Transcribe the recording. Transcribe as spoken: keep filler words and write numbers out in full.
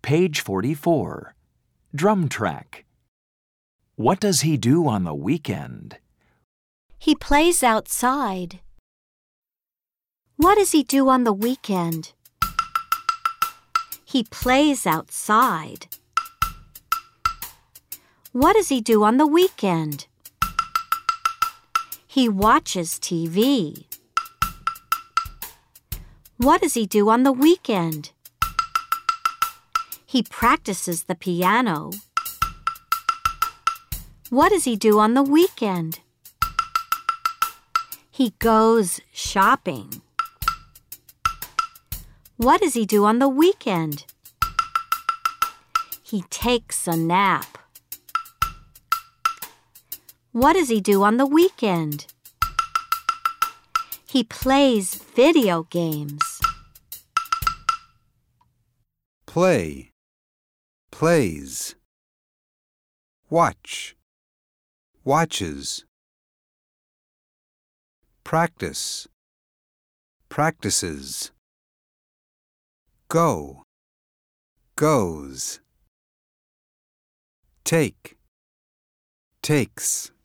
Page forty-four. Drum track. What does he do on the weekend? He plays outside. What does he do on the weekend? He plays outside. What does he do on the weekend? He watches T V. What does he do on the weekend? He practices the piano. What does he do on the weekend? He goes shopping. What does he do on the weekend? He takes a nap. What does he do on the weekend? He plays video games. Play, plays. Watch, watches. Practice, practices. Go, goes. Take, takes.